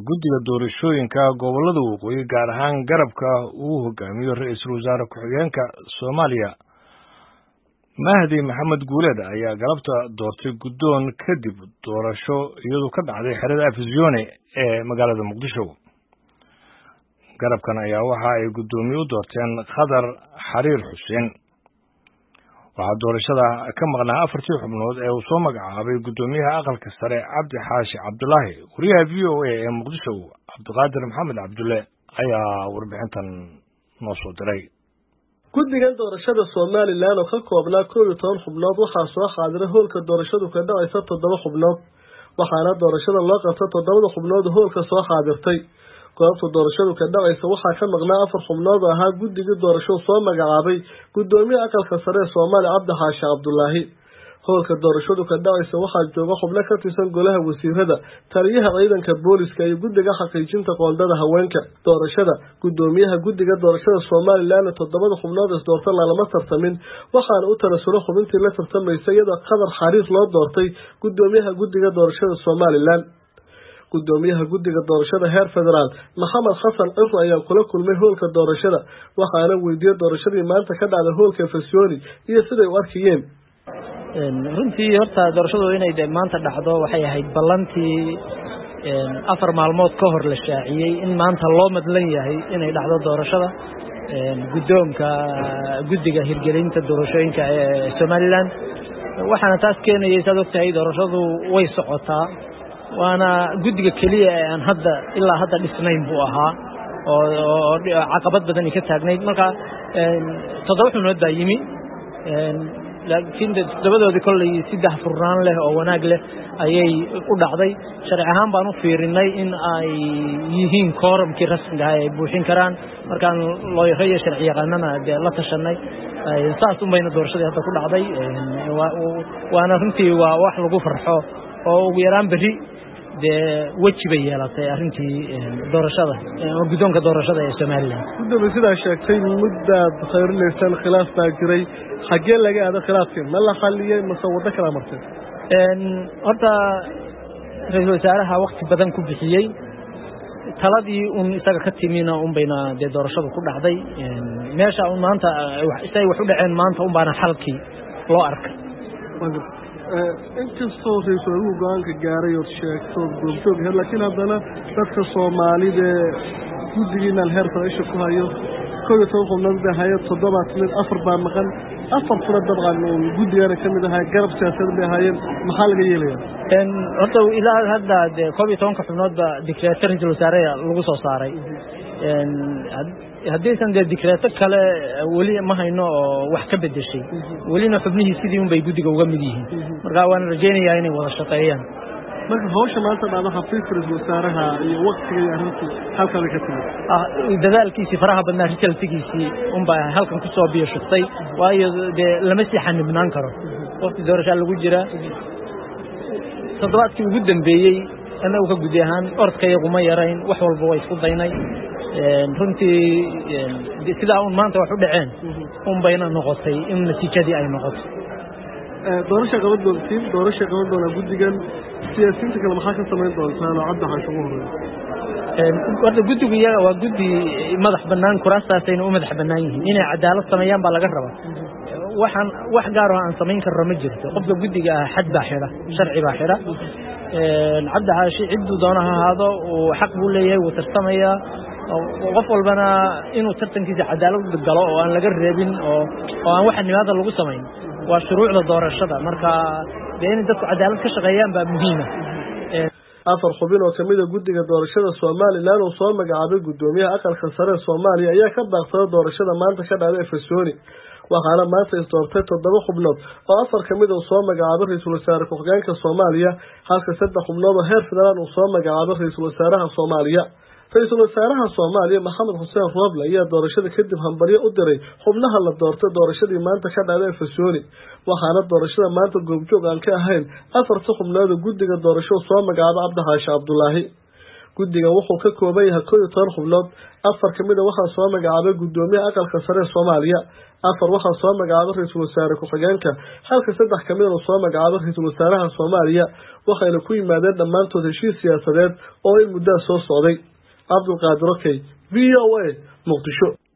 guddiga doorashooyinka gobollada waqooyi gaar ahaan garabka uu hogaamiyo ra-iisul wasaare ku-xigeenka Soomaaliya Mahdi Maxamed Guuleed ayaa galabta doortay guddoon kadib doorasho iyadoo ka dhacday xerada Afisyoone ee magaalada Muqdisho. Garabkan ayaa waxa ay guddoomiye u doorteen Khadar Xariir Xuseen. waxaa doorashada ka maqnaa 4 xubnood ee uu soo magacaabay guddoomiyaha aqalka sare Cabdi Xaashi Cabdullaahi. wariyaha VOA ee Muqdisho Cabdiqaadir Maxamed Cabdulle ayaa warbixintan noo soo diray. guddigan doorashada Soomaaliland oo ka koobnaa 12 xubnood waxaa soo xaadiray hoolka doorashadu ka dhacaysa 7 xubnood waxaana doorashada loo qabtay 7 xubnood hoolka soo xaadirtay. goobta doorashadu ka dhacaysa waxaa ka maqnaa 4 xubnood oo ahaa guddiga doorashada soo magacaabay guddoomiyaha aqalka sare Soomaaliya Cabdi Xaashi Cabdullaahi. hoolka doorashadu ka dhacaysa waxaa jooga xubno ka tirsan golaha wasiirada, taliyaha ciidanka booliska iyo guddiga xaqiijinta qoondada haweenka. doorashada guddoomiyaha guddiga doorashada Soomaaliland 7 xubnood is doortay lama tartamin waxaana u tanaasulay xubintii la tartamaysay iyadoo Khadar Xariir loo doortay guddoomiyaha guddiga doorashada Soomaaliland. guddoomiyaha guddiga doorashada heer federaal Maxamed Xasan Cifo ayaa kula kulmay hoolka doorashada waxaana weydiiyay doorashadii maanta ka dhacday hoolka Afisyoone iyo siday u arkayeen. runtii horta doorashadu inay maanta dhacdo waxay ahayd ballantii 4 maalmood ka hor la shaaciyay in maanta loo madlan yahay inay dhacdo doorashada guddoonka guddiga hirgelinta doorashooyinka ee Soomaaliland. waxaana taas keenayay saad ogtahay doorashadu way socotaa waana guddiga kaliya ee aan ilaa hadda dhisnayn buu ahaa oo caqabad badan ka taagnayd. marka 7 xubnood baa yimi laakiin dabadoodii kolley si daahfurnaan leh oo wanaag leh ayay u dhacday. sharci ahaan baan u fiirinay in ay yihiin kooramkii rasmiga ah ay buuxin karaan markaan looyarayo sharci yaqaanana la tashanay saas un bayna doorashadii hadda ku dhacday. waana runtii waa wax lagu farxo oo ugu yaraan berri weji bay yeelatay arrintii doorashada guddoonka doorashada ee Soomaaliland. gudoomiye sidaa sheegtay muddaad khayrinaysan khilaaf baa jiray xagee laga aado khilaafkii ma la xalliyay mase wada kala martay? horta ra-iisul wasaaraha waqti badan ku bixiyay taladii isaga ka timina bayna doorashadu ku dhacday. meesha maanta waxay wax u dhaceen maanta baana xalkii loo arkay. inkastoo ra-iisul wasaarahu go'aanka gaaray oo sheegto goobjoog laakiin haddana dadka Soomaalida guddigiina heer federal ku hayo 12 xubnood baa hayo 7 baa maqan 4 fura dabcan guddigana kamid ah garab siyaasadeed baa hayeen maxaa laga yeelayaa? horta ilaa hadda 12 xubnood baa dekreetar ra-iisul wasaaraha lagu soo saaray. haddaysan dekreeto kale weli ma hayno oo wax ka bedeshay welina xubnihii sidii bay guddiga uga mid yihiin. marka waan rajaynayaa inay wada shaqeeyaan. marka hawsha maanta dhacdo xafiiska ra-iisul wasaaraha iyo waqtiga iyo arrintii halkaada ka timid dadaalkiisii faraha badnaa risaltigiisii baa halkan ku soo biyashatay waayo lama sii xanibnaan karo waqti doorasho lagu jira. toddobaadkii ugu dambeeyay anagu ka gudi ahaan ordkaygu ma yarayn wax walba way isku daynay. runtii sidaa maanta wax u dhaceen bayna noqotay in natiijadii ay noqoto. doorasho qaban doona guddigan siyaasiyiinta kale maxaa ka samayn doontaan oo Cabdi Xaashi ugu horeeyay? horta guddigu iyaga waa guddi madax bannaan kuraastaasayna u madax bannaan yihiin inay cadaalad sameeyaan baa laga rabaa. wax gaar ah aan samayn karno ma jirto. qofka guddiga xad baa xira sharci baa xira. Cabdi Xaashi ciddu doona ha ahaado xaq buu leeyahay wuu tartamayaa qof walbana inuu tartankiisa cadaalad u galo oo aan laga reebin oo aan wax nimaada lagu sameyn waa shuruucda doorashada. marka in dadku cadaalad ka shaqeeyaan baa muhiim ah. 4 xubin oo kamid ah guddiga doorashada Soomaaliland oo soo magacaabay guddoomiyaha aqalka sare Soomaaliya ayaa ka baaqsaday doorashada maanta ka dhacday Afisyoone. waxaana maanta is doortay 7 xubnood oo 4 kamid ah soo magacaabay ra-iisul wasaare ku-xigeenka Soomaaliya halka 3 xubnood oo heer federaal uu soo magacaabay ra-iisul wasaaraha Soomaaliya. ra-iisul wasaaraha Soomaaliya Maxamed Xuseen Roble ayaa doorashada kadib hambalyo u diray xubnaha la doortay doorashadii maanta ka dhacday Afisyoone. waxaana doorashada maanta goobjoog aan ka ahayn 4 xubnood oo guddiga doorashada soo magacaabay Cabdi Xaashi Cabdullaahi. guddigan wuxuu ka kooban yahay 11 xubnood 4 kamid ah waxaa soo magacaabay gudoomiyaha aqalka sare ee Soomaaliya 4 waxaa soo magacaabay ra'iisul wasaare ku-xigeenka halka 3 kamid ah soo magacaabay ra'iisul wasaaraha Soomaaliya waxayna ku yimaadeen dhamaantood heshiis siyaasadeed oo in muddo soo socday Abdul Qaadir VOA Muqdisho.